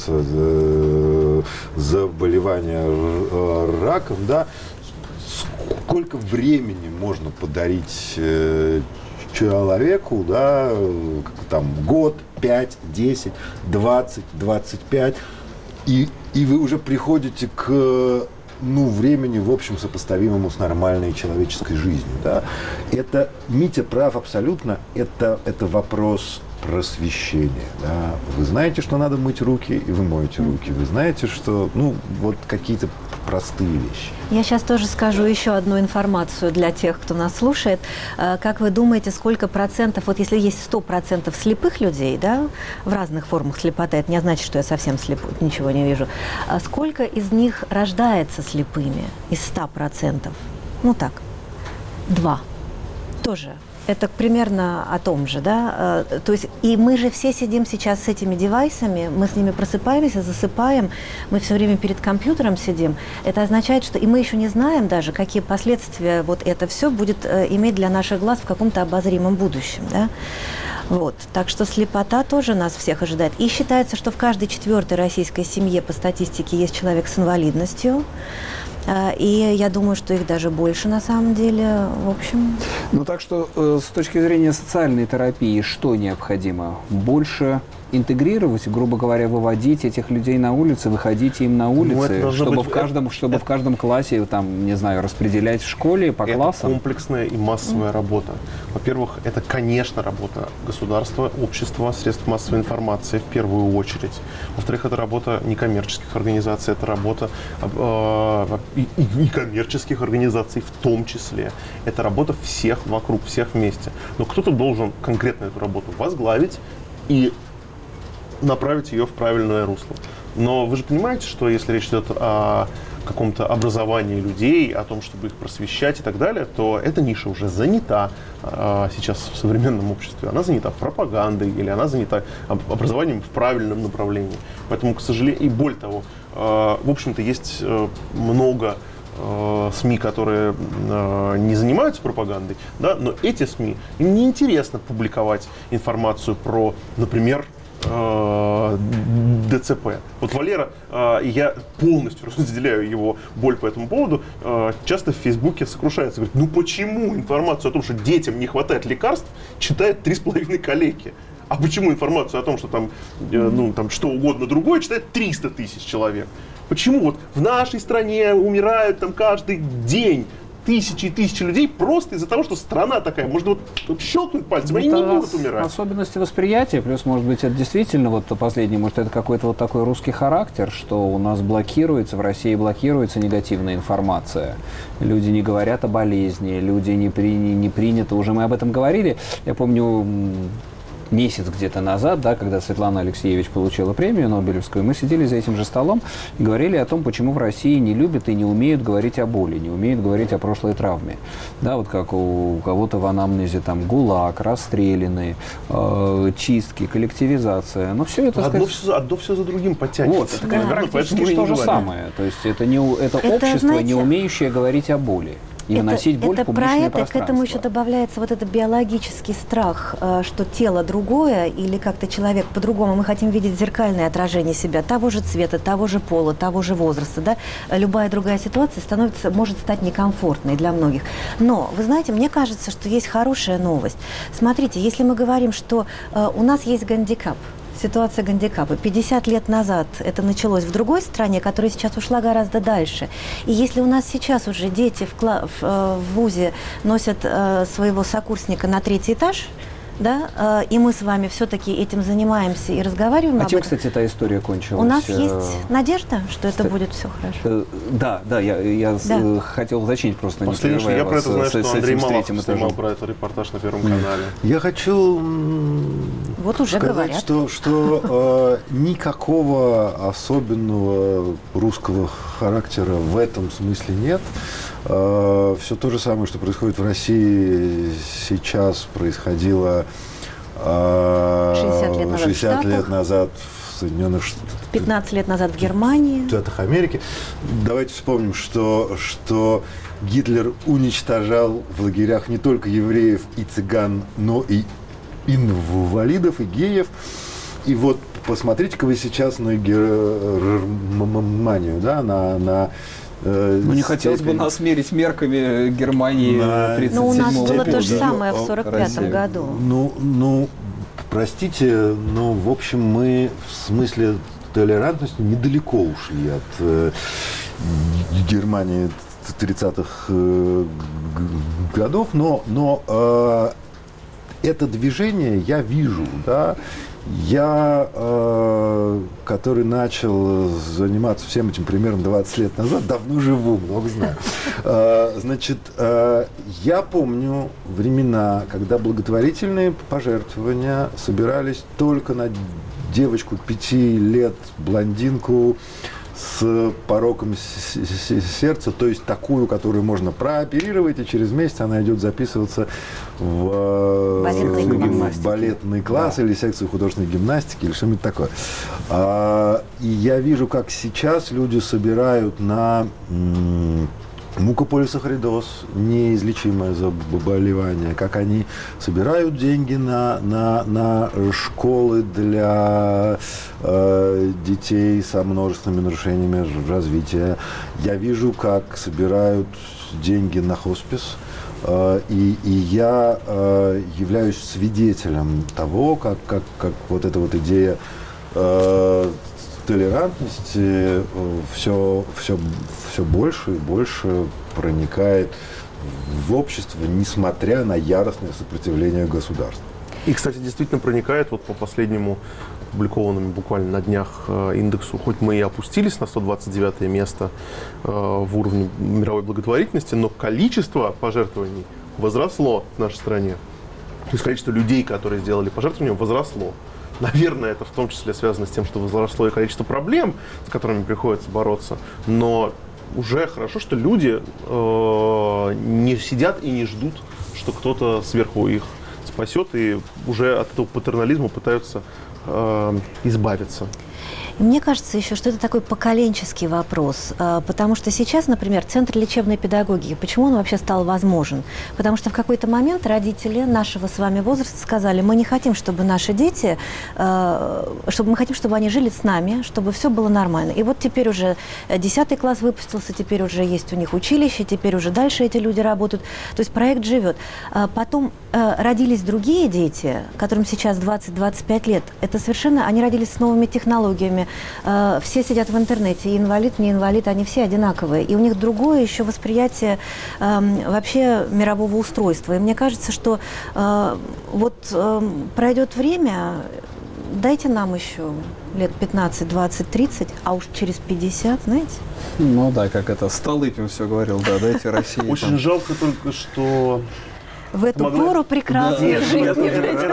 заболевания раком, да, сколько времени можно подарить человеку, да, там, год, 5, 10, 20, 25, и вы уже приходите к времени, в общем, сопоставимому с нормальной человеческой жизнью. Да? Это, Митя прав абсолютно, это вопрос просвещения. Да? Вы знаете, что надо мыть руки, и вы моете руки. Вы знаете, что, вот какие-то простые вещи. Я сейчас тоже скажу еще одну информацию для тех, кто нас слушает. Как вы думаете, сколько процентов, вот если есть 100% слепых людей, да, в разных формах слепоты, это не значит, что я совсем слепой, ничего не вижу, сколько из них рождается слепыми из 100%? Так, 2. Тоже. Это примерно о том же, да? То есть, и мы же все сидим сейчас с этими девайсами, мы с ними просыпаемся, засыпаем, мы все время перед компьютером сидим. Это означает, что и мы еще не знаем даже, какие последствия вот это все будет иметь для наших глаз в каком-то обозримом будущем, да? Вот. Так что слепота тоже нас всех ожидает. И считается, что в каждой 4-й российской семье по статистике есть человек с инвалидностью. И я думаю, что их даже больше на самом деле, в общем. Так что с точки зрения социальной терапии, что необходимо? Больше интегрировать, грубо говоря, выводить этих людей на улицы, выходить им на улицы, чтобы в каждом классе, там, не знаю, распределять в школе по классам? Это комплексная и массовая работа. Во-первых, это, конечно, работа государства, общества, средств массовой информации в первую очередь. Во-вторых, это работа некоммерческих организаций, это работа и коммерческих организаций в том числе. Это работа всех вокруг, всех вместе. Но кто-то должен конкретно эту работу возглавить и направить ее в правильное русло. Но вы же понимаете, что если речь идет о каком-то образовании людей, о том, чтобы их просвещать и так далее, то эта ниша уже занята сейчас в современном обществе. Она занята пропагандой или она занята образованием в правильном направлении. Поэтому, к сожалению, и более того, в общем-то, есть много СМИ, которые не занимаются пропагандой, да, но эти СМИ, им неинтересно публиковать информацию про, например, ДЦП. Вот Валера, я полностью разделяю его боль по этому поводу, часто в Фейсбуке сокрушается, говорит, ну почему информацию о том, что детям не хватает лекарств, читает 3,5 коллеги? А почему информацию о том, что там, там что угодно другое, читает 300 тысяч человек? Почему вот в нашей стране умирают там каждый день тысячи и тысячи людей просто из-за того, что страна такая, может вот щелкнуть пальцем, они не будут умирать. Особенности восприятия, плюс, может быть, это действительно вот последний, может, это какой-то вот такой русский характер, что у нас блокируется, в России блокируется негативная информация. Люди не говорят о болезни, люди не принято, уже мы об этом говорили. Я помню, месяц где-то назад, да, когда Светлана Алексеевич получила премию Нобелевскую, мы сидели за этим же столом и говорили о том, почему в России не любят и не умеют говорить о боли, не умеют говорить о прошлой травме. Да, вот как у кого-то в анамнезе там ГУЛАГ, расстрелянные, чистки, коллективизация. Но все это, одно все за другим подтягивается. Вот, это, конечно, практически то же самое. То есть это общество, знаете, не умеющее говорить о боли. И выносить боль в публичное пространство. К этому еще добавляется вот этот биологический страх, что тело другое или как-то человек по-другому. Мы хотим видеть зеркальное отражение себя, того же цвета, того же пола, того же возраста. Да? Любая другая ситуация может стать некомфортной для многих. Но, вы знаете, мне кажется, что есть хорошая новость. Смотрите, если мы говорим, что у нас есть гандикап, ситуация гандикапа. 50 лет назад это началось в другой стране, которая сейчас ушла гораздо дальше. И если у нас сейчас уже дети в вузе носят своего сокурсника на 3-й этаж, да, и мы с вами все-таки этим занимаемся и разговариваем об этом. Чем, кстати, эта история кончилась? У нас есть надежда, что это будет все хорошо. Да, я хотел уточнить просто. Последнее, я про это знаю, что Андрей Малахов снимал про это репортаж на Первом канале. Я хочу вот уже сказать, что никакого особенного русского характера в этом смысле нет. Все то же самое, что происходит в России сейчас, происходило 60 лет назад в Соединенных Штатах. 15 лет назад в Германии. В Штатах Америки. Давайте вспомним, что Гитлер уничтожал в лагерях не только евреев и цыган, но и инвалидов, и геев. И вот посмотрите-ка вы сейчас на Германию, да, ну, не хотелось бы нас мерить мерками Германии 37-го года. Ну, у нас было то же самое в 45-м году. Ну, простите, но, в общем, мы в смысле толерантности недалеко ушли от Германии 30-х годов, но это движение я вижу, да. Я, который начал заниматься всем этим примерно 20 лет назад, давно живу, много знаю. Значит, я помню времена, когда благотворительные пожертвования собирались только на девочку 5 лет, блондинку с пороком сердца, то есть такую, которую можно прооперировать, и через месяц она идет записываться в балетный класс, да, или секцию художественной гимнастики, или что-нибудь такое. И я вижу, как сейчас люди собирают на мукополисахаридоз, неизлечимое заболевание, как они собирают деньги на школы для детей со множественными нарушениями развития. Я вижу, как собирают деньги на хоспис. И я являюсь свидетелем того, как вот эта вот идея толерантности все больше и больше проникает в общество, несмотря на яростное сопротивление государства. И, кстати, действительно проникает вот по последнему опубликованному буквально на днях индексу, хоть мы и опустились на 129 место в уровне мировой благотворительности, но количество пожертвований возросло в нашей стране. То есть количество людей, которые сделали пожертвования, возросло. Наверное, это в том числе связано с тем, что возросло и количество проблем, с которыми приходится бороться. Но уже хорошо, что люди не сидят и не ждут, что кто-то сверху их спасет, и уже от этого патернализма пытаются избавиться. И мне кажется еще, что это такой поколенческий вопрос, потому что сейчас, например, Центр лечебной педагогики, почему он вообще стал возможен? Потому что в какой-то момент родители нашего с вами возраста сказали, мы не хотим, чтобы наши дети, мы хотим, чтобы они жили с нами, чтобы все было нормально. И вот теперь уже 10 класс выпустился, теперь уже есть у них училище, теперь уже дальше эти люди работают. То есть проект живет. Потом родились другие дети, которым сейчас 20-25 лет. Это совершенно, они родились с новыми технологиями. Все сидят в интернете, и инвалид, не инвалид, они все одинаковые. И у них другое еще восприятие вообще мирового устройства. И мне кажется, что пройдет время, дайте нам еще лет 15, 20, 30, а уж через 50, знаете? Ну да, как это Столыпин все говорил, да, дайте России. Очень жалко только, что... В эту пору прекрасную жизнь не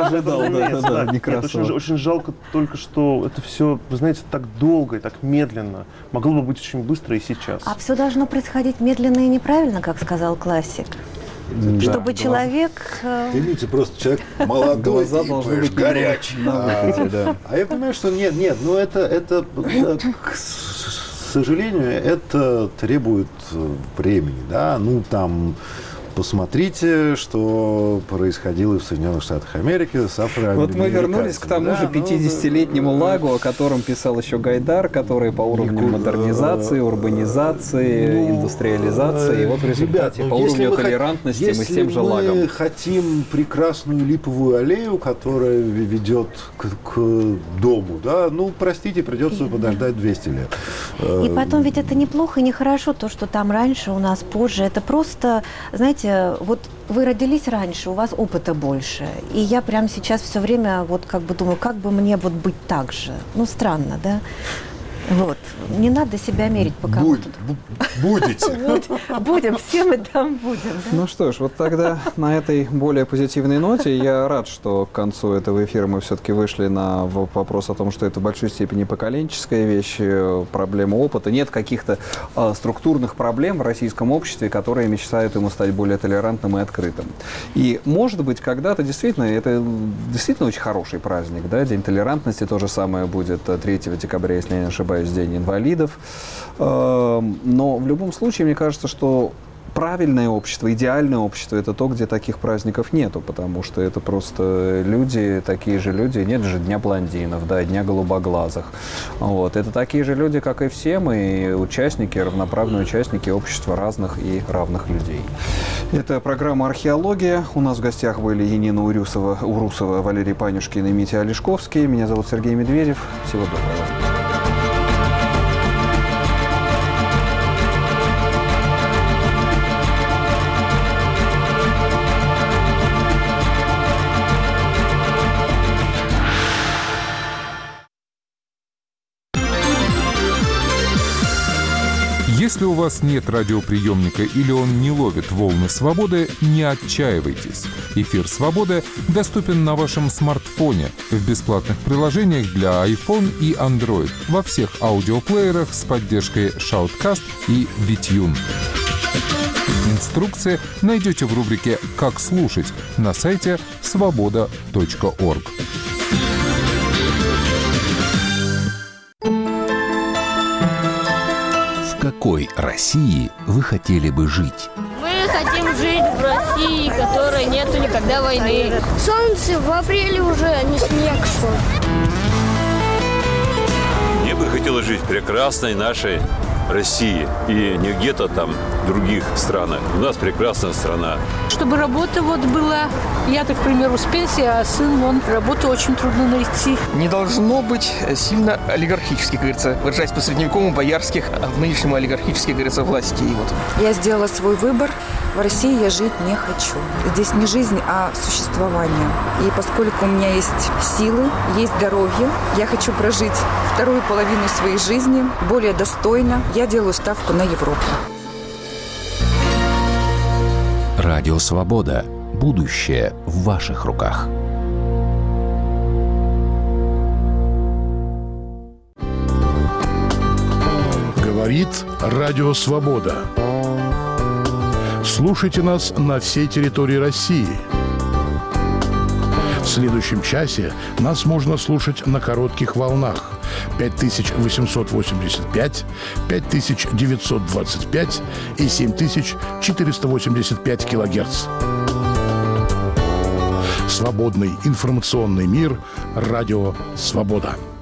придется. Очень жалко только, что это все, вы знаете, так долго и так медленно. Могло бы быть очень быстро и сейчас. А все должно происходить медленно и неправильно, как сказал классик. Да, чтобы человек... Видите, просто человек молодой, глаза должны быть горячий. А я понимаю, что нет, ну это к сожалению, это требует времени, да, ну там... Посмотрите, что происходило в Соединенных Штатах Америки с афроамериканцами. Вот мы вернулись к тому же 50-летнему лагу, о котором писал еще Гайдар, который по уровню модернизации, урбанизации, индустриализации, и вот в результате по уровню толерантности мы с тем же лагом. Если мы хотим прекрасную липовую аллею, которая ведет к дому, да, ну, простите, придется подождать 200 лет. И потом ведь это неплохо и нехорошо, то, что там раньше, у нас позже, это просто, знаете, вот вы родились раньше, у вас опыта больше. И я прямо сейчас все время вот как бы думаю, как бы мне вот быть так же. Ну, странно, да? Вот. Не надо себя мерить по кому-то. Будете. Будем, все мы там будем. Да? Ну что ж, вот тогда на этой более позитивной ноте я рад, что к концу этого эфира мы все-таки вышли на вопрос о том, что это в большой степени поколенческая вещь, проблема опыта. Нет каких-то структурных проблем в российском обществе, которые мечтают ему стать более толерантным и открытым. И, может быть, когда-то действительно, это действительно очень хороший праздник, да, День толерантности, то же самое будет 3 декабря, если я не ошибаюсь, День инвалидов. Но в любом случае, мне кажется, что правильное общество, идеальное общество – это то, где таких праздников нету, потому что это просто люди, такие же люди. Нет же Дня блондинов, да, Дня голубоглазых. Вот. Это такие же люди, как и все мы, участники, равноправные участники общества разных и равных людей. Это программа «Археология». У нас в гостях были Янина Урусова, Валерий Панюшкин и Митя Олешковский. Меня зовут Сергей Медведев. Всего доброго. Если у вас нет радиоприемника или он не ловит волны свободы, не отчаивайтесь. Эфир «Свободы» доступен на вашем смартфоне в бесплатных приложениях для iPhone и Android во всех аудиоплеерах с поддержкой Shoutcast и VTune. Инструкции найдете в рубрике «Как слушать» на сайте svoboda.org. В какой России вы хотели бы жить? Мы хотим жить в России, в которой нету никогда войны. Солнце в апреле уже, а не снег, что ли. Мне бы хотелось жить в прекрасной нашей России и не где-то там в других странах. У нас прекрасная страна. Чтобы работа была, я, так, к примеру, с пенсии, а сын, работу очень трудно найти. Не должно быть сильно олигархически, как говорится, выражаясь по-средневековому, боярских, а в нынешнем олигархических, говорится, властей. Я сделала свой выбор. В России я жить не хочу. Здесь не жизнь, а существование. И поскольку у меня есть силы, есть здоровье, я хочу прожить вторую половину своей жизни более достойно. Я делаю ставку на Европу. Радио «Свобода». Будущее в ваших руках. Говорит Радио «Свобода». Слушайте нас на всей территории России. В следующем часе нас можно слушать на коротких волнах 5885, 5925 и 7485 килогерц. Свободный информационный мир. Радио «Свобода».